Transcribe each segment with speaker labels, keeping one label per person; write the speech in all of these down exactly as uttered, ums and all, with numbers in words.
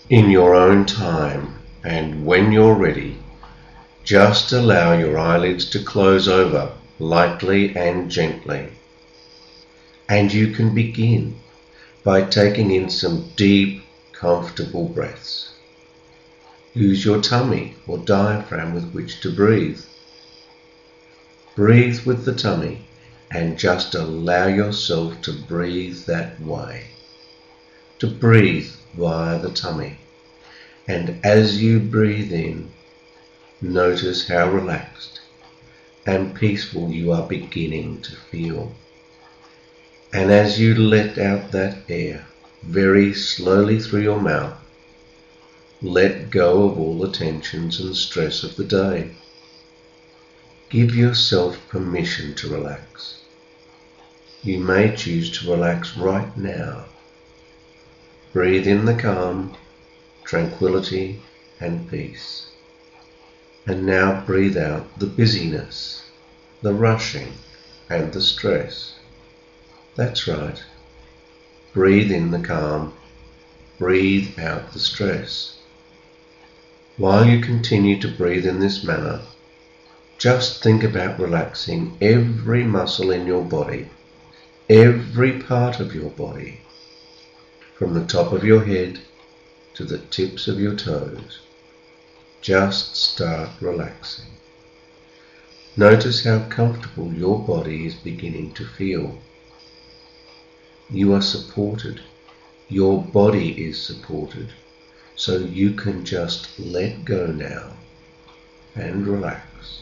Speaker 1: In your own time, and when you're ready, just allow your eyelids to close over lightly and gently. And you can begin by taking in some deep, comfortable breaths. Use your tummy or diaphragm with which to breathe. Breathe with the tummy and just allow yourself to breathe that way. To breathe via the tummy. And as you breathe in, notice how relaxed and peaceful you are beginning to feel. And as you let out that air very slowly through your mouth, let go of all the tensions and stress of the day. Give yourself permission to relax. You may choose to relax right now. Breathe in the calm, tranquility and peace. And now breathe out the busyness, the rushing and the stress. That's right. Breathe in the calm, breathe out the stress. While you continue to breathe in this manner, just think about relaxing every muscle in your body, every part of your body, from the top of your head to the tips of your toes. Just start relaxing. Notice how comfortable your body is beginning to feel. You are supported. Your body is supported. So you can just let go now and relax.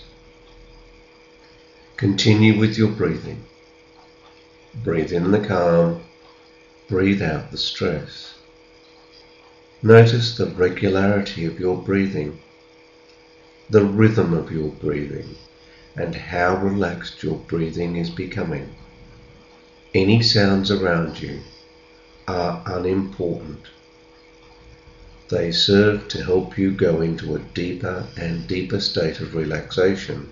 Speaker 1: Continue with your breathing. Breathe in the calm, breathe out the stress. Notice the regularity of your breathing, the rhythm of your breathing, and how relaxed your breathing is becoming. Any sounds around you are unimportant. They serve to help you go into a deeper and deeper state of relaxation.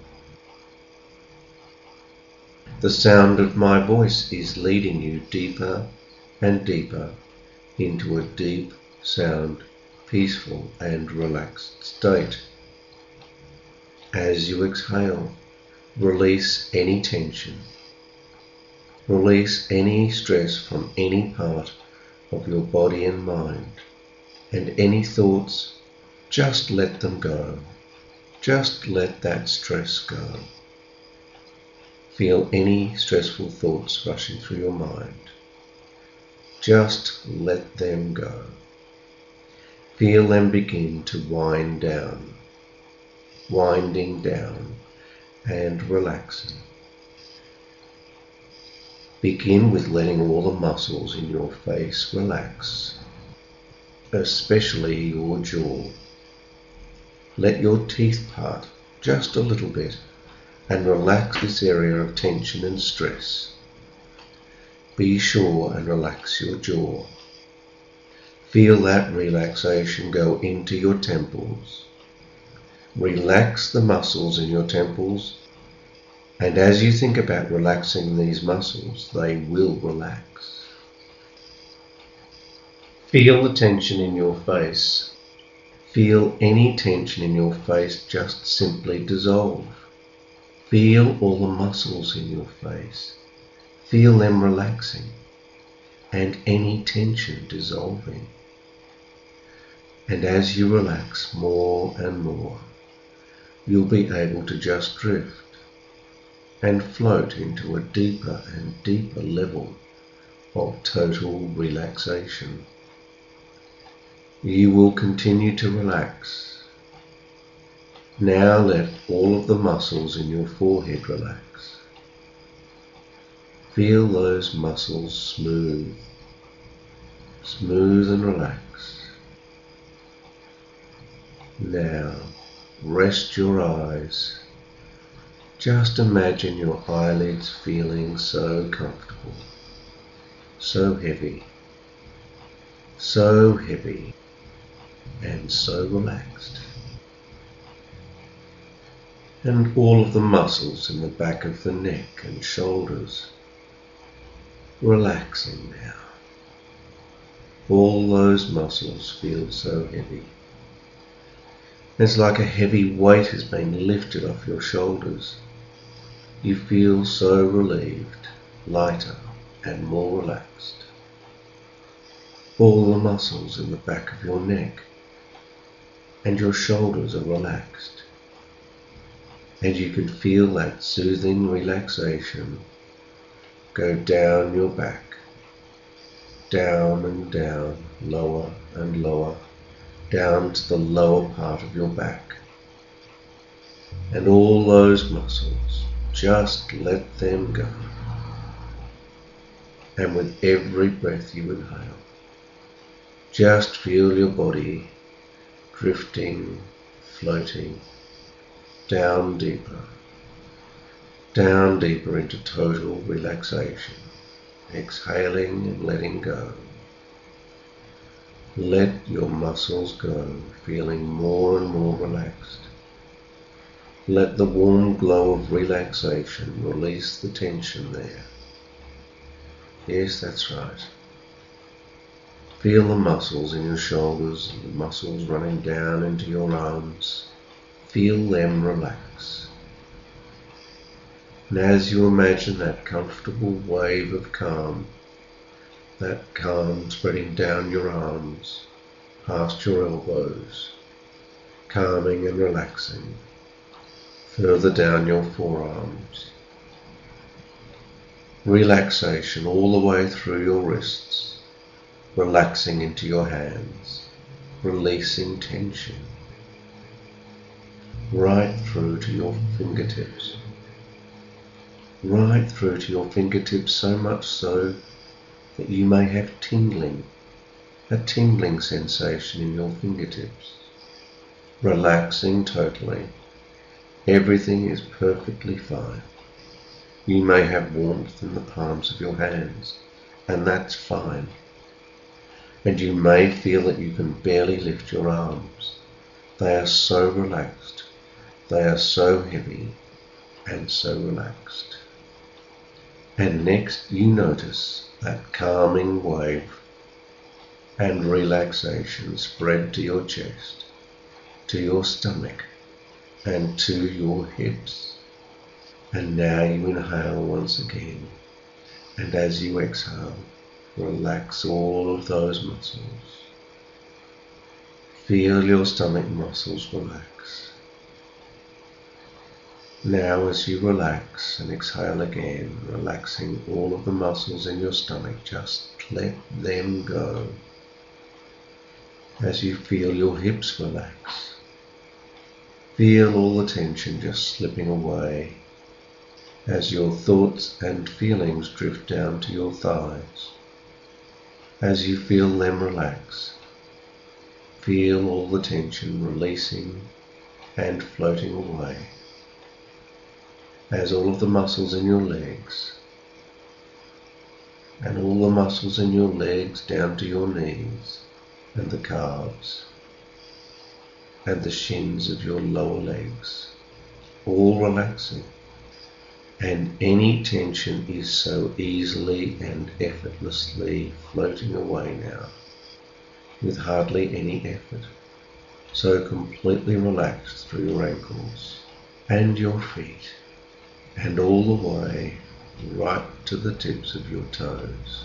Speaker 1: The sound of my voice is leading you deeper and deeper into a deep, sound, peaceful and relaxed state. As you exhale, release any tension. Release any stress from any part of your body and mind. And any thoughts, just let them go. Just let that stress go. Feel any stressful thoughts rushing through your mind. Just let them go. Feel them begin to wind down, winding down and relaxing. Begin with letting all the muscles in your face relax, especially your jaw. Let your teeth part just a little bit and relax this area of tension and stress. Be sure and relax your jaw. Feel that relaxation go into your temples. Relax the muscles in your temples, and as you think about relaxing these muscles, they will relax. Feel the tension in your face. Feel any tension in your face just simply dissolve. Feel all the muscles in your face. Feel them relaxing and any tension dissolving. And as you relax more and more, you'll be able to just drift and float into a deeper and deeper level of total relaxation. You will continue to relax. Now let all of the muscles in your forehead relax. Feel those muscles smooth, smooth and relaxed. Now rest your eyes. Just imagine your eyelids feeling so comfortable, so heavy, so heavy and so relaxed. And all of the muscles in the back of the neck and shoulders relaxing now. All those muscles feel so heavy. It's like a heavy weight has been lifted off your shoulders. You feel so relieved, lighter and more relaxed. All the muscles in the back of your neck and your shoulders are relaxed, and you can feel that soothing relaxation go down your back, down and down, lower and lower, down to the lower part of your back. And all those muscles, just let them go. And with every breath you inhale, just feel your body drifting, floating, down deeper, down deeper into total relaxation, exhaling and letting go. Let your muscles go, feeling more and more relaxed. Let the warm glow of relaxation release the tension there. Yes, that's right. Feel the muscles in your shoulders, the muscles running down into your arms. Feel them relax. And as you imagine that comfortable wave of calm, that calm spreading down your arms, past your elbows, calming and relaxing, further down your forearms. Relaxation all the way through your wrists, relaxing into your hands, releasing tension, right through to your fingertips, right through to your fingertips, so much so that you may have tingling, a tingling sensation in your fingertips, relaxing totally. Everything is perfectly fine. You may have warmth in the palms of your hands, and that's fine. And you may feel that you can barely lift your arms. They are so relaxed, they are so heavy and so relaxed. And next you notice that calming wave and relaxation spread to your chest, to your stomach, and to your hips. And now you inhale once again, and as you exhale, relax all of those muscles. Feel your stomach muscles relax. Now as you relax and exhale again, relaxing all of the muscles in your stomach, just let them go. As you feel your hips relax, feel all the tension just slipping away as your thoughts and feelings drift down to your thighs. As you feel them relax, feel all the tension releasing and floating away. As all of the muscles in your legs and all the muscles in your legs down to your knees and the calves and the shins of your lower legs, all relaxing, and any tension is so easily and effortlessly floating away now, with hardly any effort, so completely relaxed through your ankles and your feet, and all the way right to the tips of your toes.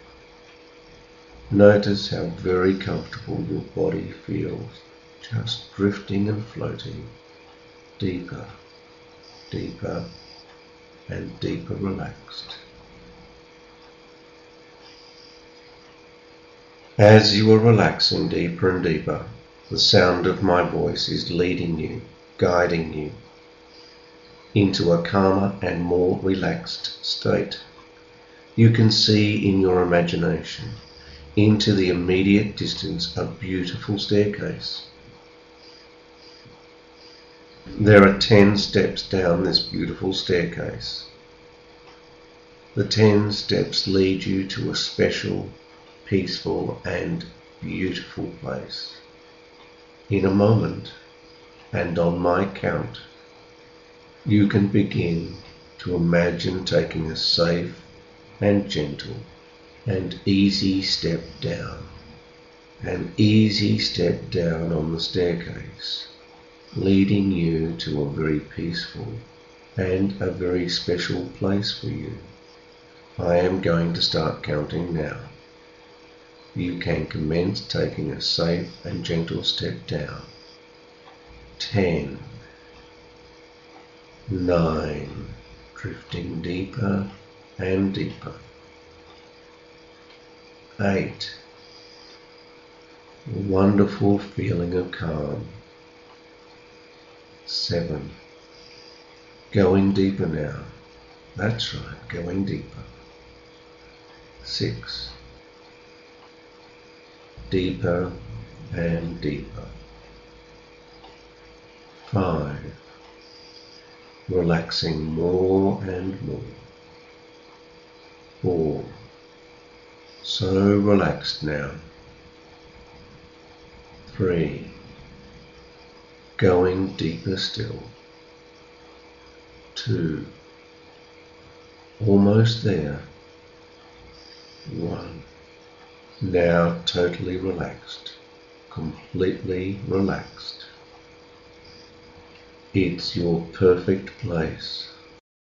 Speaker 1: Notice how very comfortable your body feels, just drifting and floating, deeper, deeper, and deeper relaxed. As you are relaxing deeper and deeper, the sound of my voice is leading you, guiding you into a calmer and more relaxed state. You can see in your imagination into the immediate distance a beautiful staircase. There are ten steps down this beautiful staircase. The ten steps lead you to a special, peaceful and beautiful place. In a moment, and on my count, you can begin to imagine taking a safe and gentle and easy step down. An easy step down on the staircase, leading you to a very peaceful and a very special place for you. I am going to start counting now. You can commence taking a safe and gentle step down. Ten, nine, drifting deeper and deeper. Eight, a wonderful feeling of calm. Seven, going deeper now. That's right, going deeper. Six, deeper and deeper. Five, relaxing more and more. Four, so relaxed now. Three, going deeper still. Two, almost there. One, now totally relaxed, completely relaxed. It's your perfect place.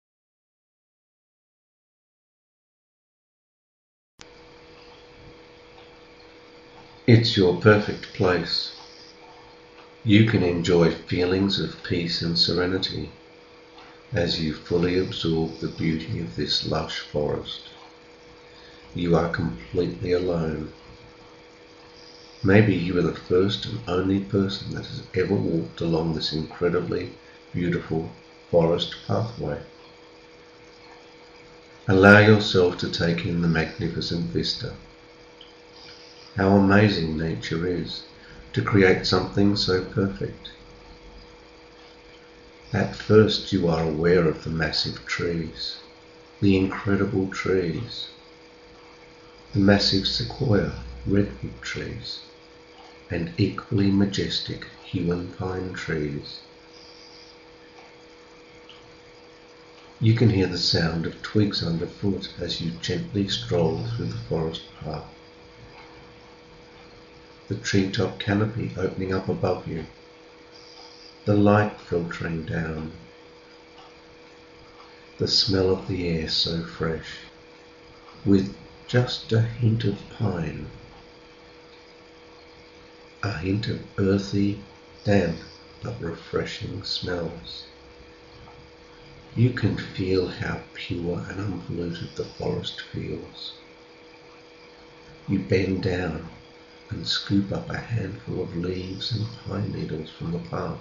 Speaker 1: It's your perfect place. You can enjoy feelings of peace and serenity as you fully absorb the beauty of this lush forest. You are completely alone. Maybe you are the first and only person that has ever walked along this incredibly beautiful forest pathway. Allow yourself to take in the magnificent vista. How amazing nature is to create something so perfect. At first you are aware of the massive trees, the incredible trees, the massive sequoia redwood trees, and equally majestic human pine trees. You can hear the sound of twigs underfoot as you gently stroll through the forest path. The treetop canopy opening up above you, the light filtering down, the smell of the air so fresh, with just a hint of pine, a hint of earthy, damp but refreshing smells. You can feel how pure and unpolluted the forest feels. You bend down and scoop up a handful of leaves and pine needles from the path.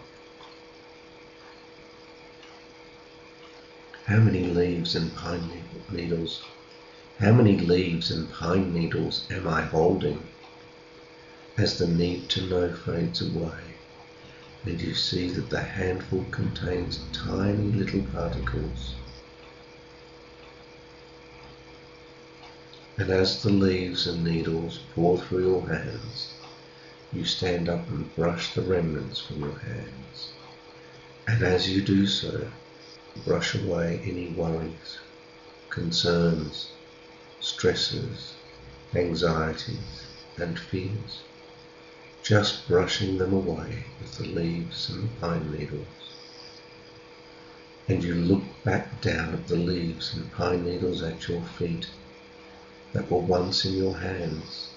Speaker 1: How many leaves and pine needles, how many leaves and pine needles am I holding? As the need to know fades away, and you see that the handful contains tiny little particles. And as the leaves and needles pour through your hands, you stand up and brush the remnants from your hands. And as you do so, brush away any worries, concerns, stresses, anxieties, and fears, just brushing them away with the leaves and the pine needles. And you look back down at the leaves and pine needles at your feet that were once in your hands,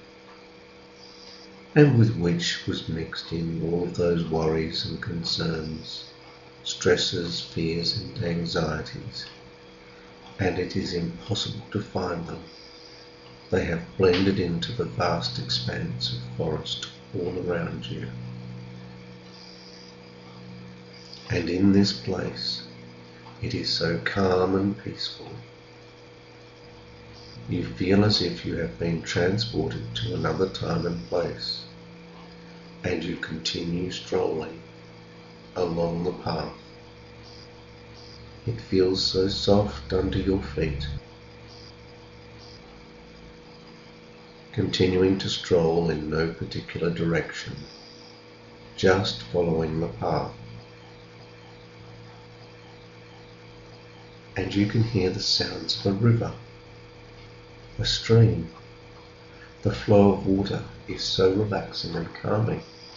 Speaker 1: and with which was mixed in all of those worries and concerns, stresses, fears and anxieties, and it is impossible to find them. They have blended into the vast expanse of forest all around you. And in this place, it is so calm and peaceful. You feel as if you have been transported to another time and place, and you continue strolling along the path. It feels so soft under your feet. Continuing to stroll in no particular direction, just following the path. And you can hear the sounds of a river, a stream, the flow of water is so relaxing and calming.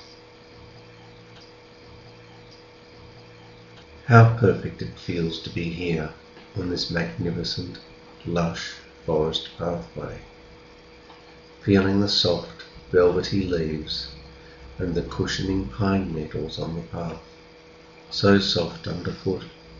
Speaker 1: How perfect it feels to be here on this magnificent, lush forest pathway, feeling the soft, velvety leaves and the cushioning pine needles on the path, so soft underfoot.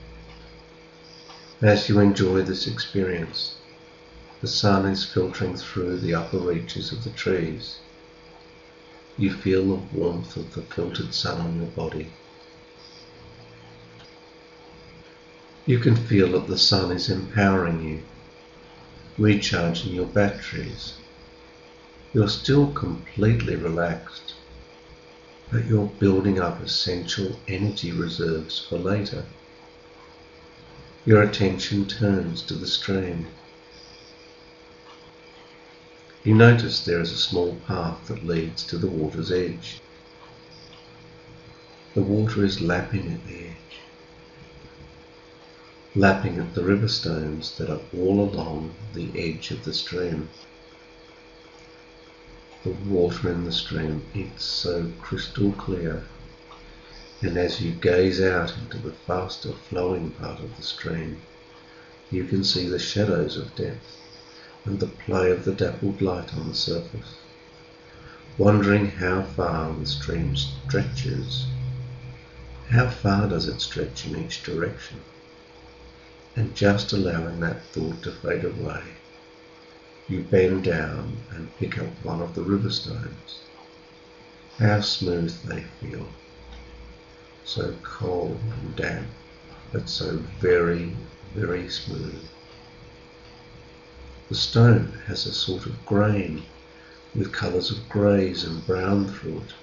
Speaker 1: As you enjoy this experience, the sun is filtering through the upper reaches of the trees. You feel the warmth of the filtered sun on your body. You can feel that the sun is empowering you, recharging your batteries. You're still completely relaxed, but you're building up essential energy reserves for later. Your attention turns to the stream. You notice there is a small path that leads to the water's edge. The water is lapping at the edge, lapping at the river stones that are all along the edge of the stream. The water in the stream is so crystal clear, and as you gaze out into the faster flowing part of the stream, you can see the shadows of depth and the play of the dappled light on the surface, wondering how far the stream stretches. How far does it stretch in each direction? And just allowing that thought to fade away, you bend down and pick up one of the river stones. How smooth they feel, so cold and damp, but so very, very smooth. The stone has a sort of grain with colours of greys and brown through it.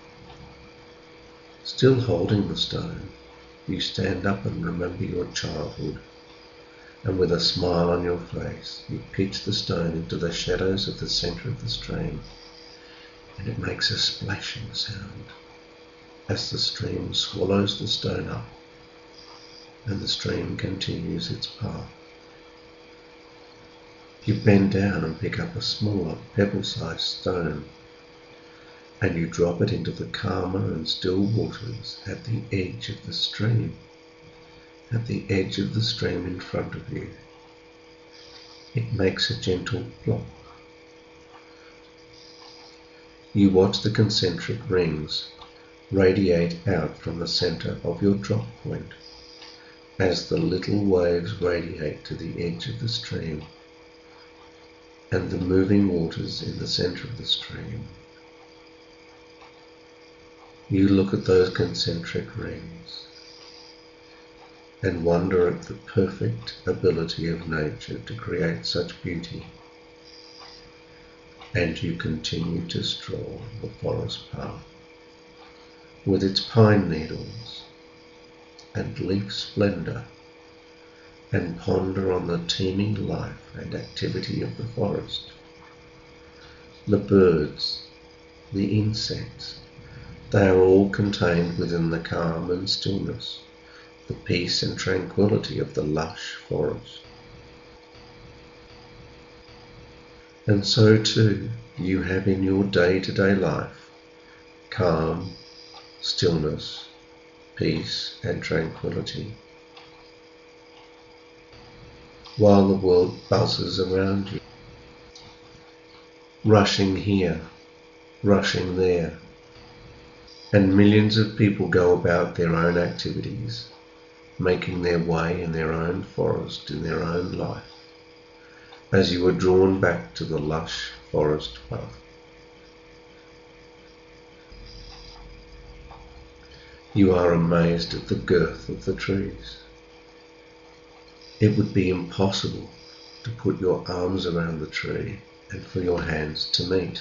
Speaker 1: Still holding the stone, you stand up and remember your childhood, and with a smile on your face, you pitch the stone into the shadows of the centre of the stream, and it makes a splashing sound as the stream swallows the stone up, and the stream continues its path. You bend down and pick up a smaller, pebble-sized stone, and you drop it into the calmer and still waters at the edge of the stream, at the edge of the stream in front of you. It makes a gentle plop. You watch the concentric rings radiate out from the centre of your drop point as the little waves radiate to the edge of the stream and the moving waters in the centre of the stream. You look at those concentric rings and wonder at the perfect ability of nature to create such beauty, and you continue to stroll the forest path with its pine needles and leaf splendour, and ponder on the teeming life and activity of the forest. The birds, the insects, they are all contained within the calm and stillness, the peace and tranquility of the lush forest. And so too you have in your day-to-day life calm, stillness, peace and tranquility, while the world buzzes around you, rushing here, rushing there, and millions of people go about their own activities, making their way in their own forest, in their own life, as you are drawn back to the lush forest path. You are amazed at the girth of the trees. It would be impossible to put your arms around the tree and for your hands to meet.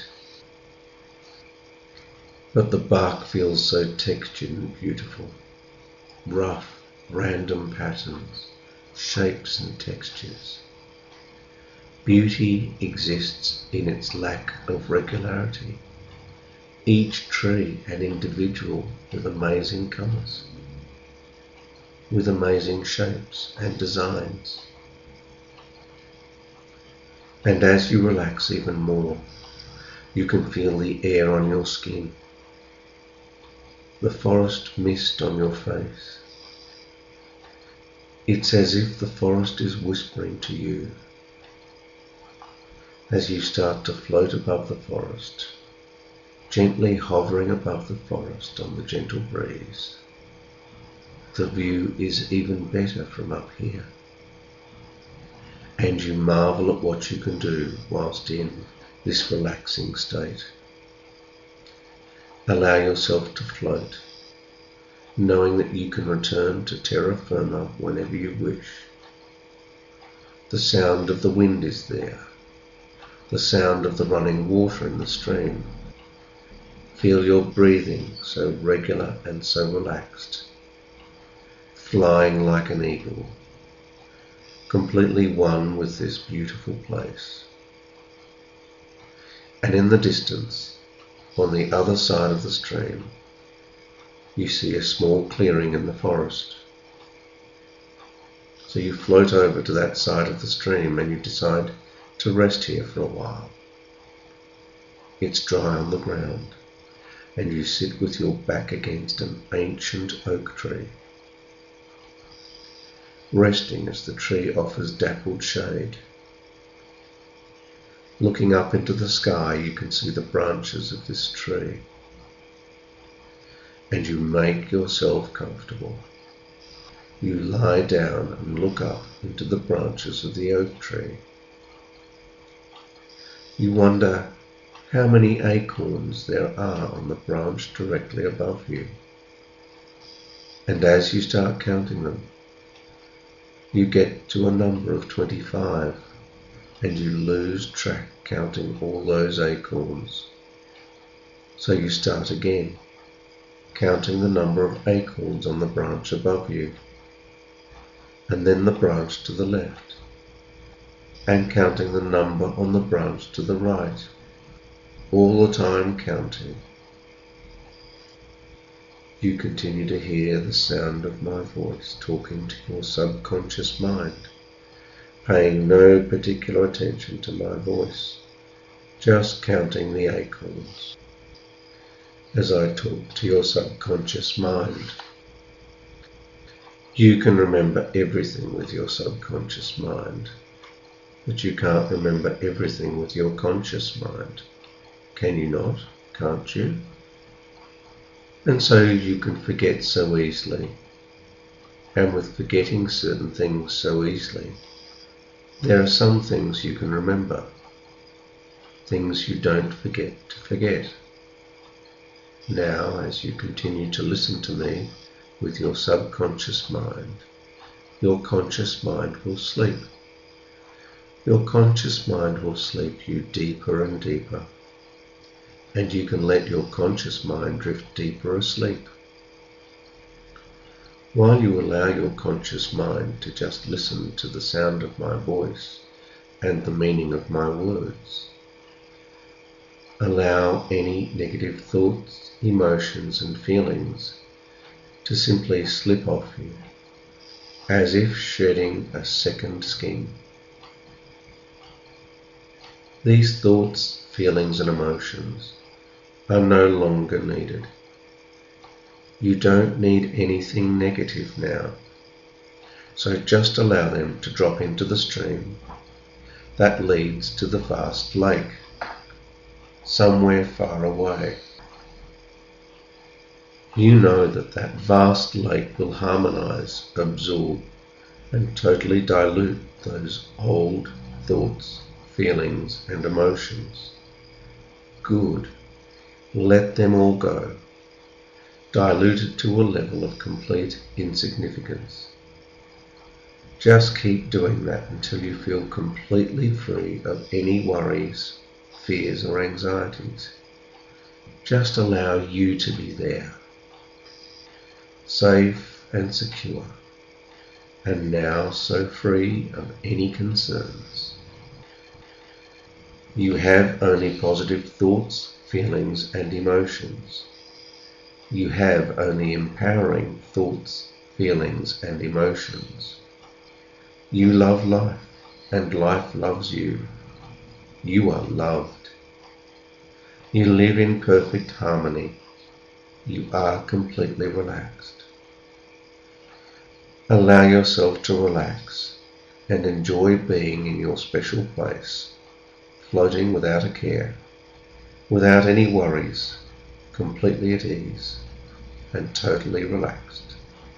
Speaker 1: But the bark feels so textured and beautiful, rough, random patterns, shapes and textures. Beauty exists in its lack of regularity. Each tree an individual with amazing colours, with amazing shapes and designs. And as you relax even more, You can feel the air on your skin, the forest mist on your face. It's as if the forest is whispering to you as you start to float above the forest, gently hovering above the forest on the gentle breeze. The view is even better from up here, and you marvel at what you can do whilst in this relaxing state. Allow yourself to float, knowing that you can return to terra firma whenever you wish. The sound of the wind is there, the sound of the running water in the stream. Feel your breathing so regular and so relaxed, flying like an eagle, completely one with this beautiful place. And in the distance, on the other side of the stream, you see a small clearing in the forest. So you float over to that side of the stream and you decide to rest here for a while. It's dry on the ground, and you sit with your back against an ancient oak tree, resting as the tree offers dappled shade. Looking up into the sky, you can see the branches of this tree, and you make yourself comfortable. You lie down and look up into the branches of the oak tree. You wonder how many acorns there are on the branch directly above you. And as you start counting them, you get to a number of twenty-five, and you lose track counting all those acorns. So you start again, counting the number of acorns on the branch above you, and then the branch to the left, and counting the number on the branch to the right, all the time counting. You continue to hear the sound of my voice talking to your subconscious mind, paying no particular attention to my voice, just counting the acorns as I talk to your subconscious mind. You can remember everything with your subconscious mind, but you can't remember everything with your conscious mind. Can you not? Can't you? And so you can forget so easily. And with forgetting certain things so easily, there are some things you can remember, things you don't forget to forget. Now, as you continue to listen to me with your subconscious mind, your conscious mind will sleep. Your conscious mind will sleep you deeper and deeper, and you can let your conscious mind drift deeper asleep. While you allow your conscious mind to just listen to the sound of my voice and the meaning of my words, allow any negative thoughts, emotions and feelings to simply slip off you, as if shedding a second skin. These thoughts, feelings and emotions are no longer needed. You don't need anything negative now, so just allow them to drop into the stream that leads to the vast lake, somewhere far away. You know that that vast lake will harmonize, absorb, and totally dilute those old thoughts, feelings, and emotions. Good. Let them all go, diluted to a level of complete insignificance. Just keep doing that until you feel completely free of any worries, fears, or anxieties. Just allow you to be there, safe and secure, and now so free of any concerns. You have only positive thoughts, feelings and emotions. You have only empowering thoughts, feelings and emotions. You love life, and life loves you. You are loved. You live in perfect harmony. You are completely relaxed. Allow yourself to relax and enjoy being in your special place, floating without a care, without any worries, completely at ease and totally relaxed.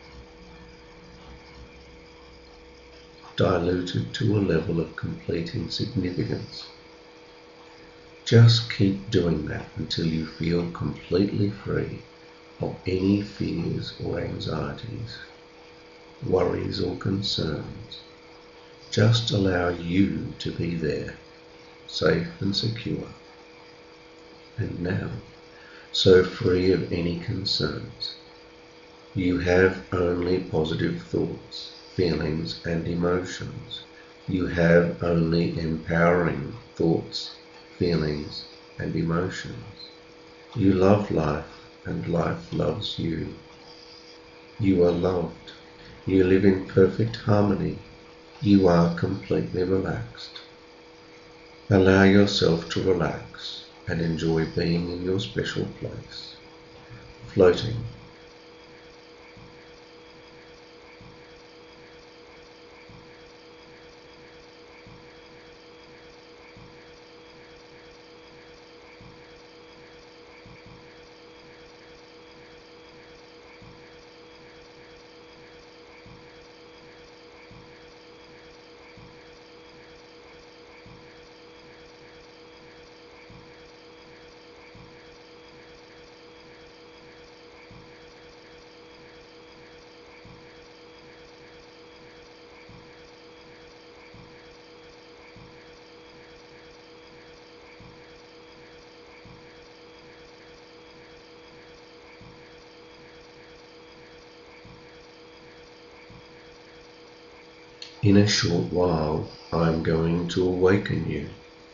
Speaker 1: Diluted to a level of complete insignificance. Just keep doing that until you feel completely free of any fears or anxieties, worries or concerns. Just allow you to be there, safe and secure. And now, so free of any concerns. You have only positive thoughts, feelings and emotions. You have only empowering thoughts, feelings and emotions. You love life and life loves you. You are loved. You live in perfect harmony. You are completely relaxed. Allow yourself to relax and enjoy being in your special place, floating. In a short while, I am going to awaken you.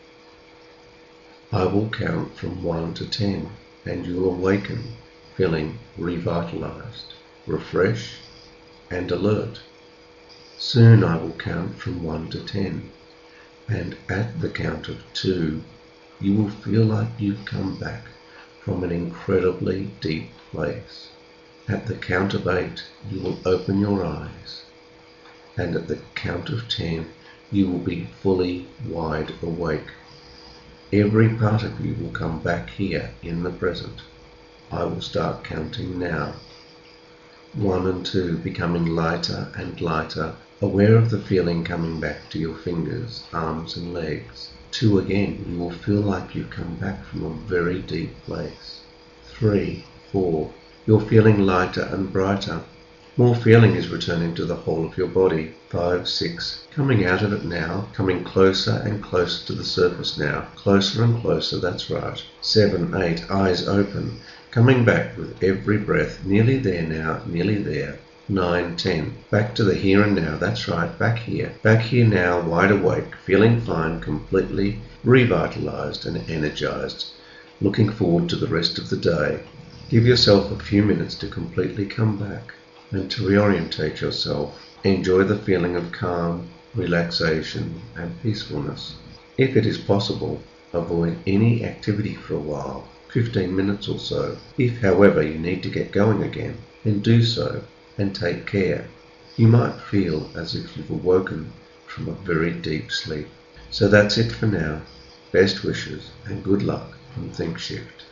Speaker 1: I will count from one to ten, and you awaken, feeling revitalized, refreshed, and alert. Soon I will count from one to ten, and at the count of two, you will feel like you've come back from an incredibly deep place. At the count of eight, you will open your eyes. And at the count of ten, you will be fully wide awake. Every part of you will come back here in the present. I will start counting now. One and two becoming lighter and lighter, aware of the feeling coming back to your fingers, arms and legs. Two again, you will feel like you've come back from a very deep place. Three, four, you're feeling lighter and brighter. More feeling is returning to the whole of your body. Five, six, coming out of it now, coming closer and closer to the surface now. Closer and closer, that's right. Seven, eight, eyes open, coming back with every breath. Nearly there now, nearly there. Nine, ten, back to the here and now, that's right, back here. Back here now, wide awake, feeling fine, completely revitalized and energized. Looking forward to the rest of the day. Give yourself a few minutes to completely come back and to reorientate yourself. Enjoy the feeling of calm, relaxation and peacefulness. If it is possible, avoid any activity for a while, fifteen minutes or so. If, however, you need to get going again, then do so and take care. You might feel as if you've awoken from a very deep sleep. So that's it for now. Best wishes and good luck from ThinkShift.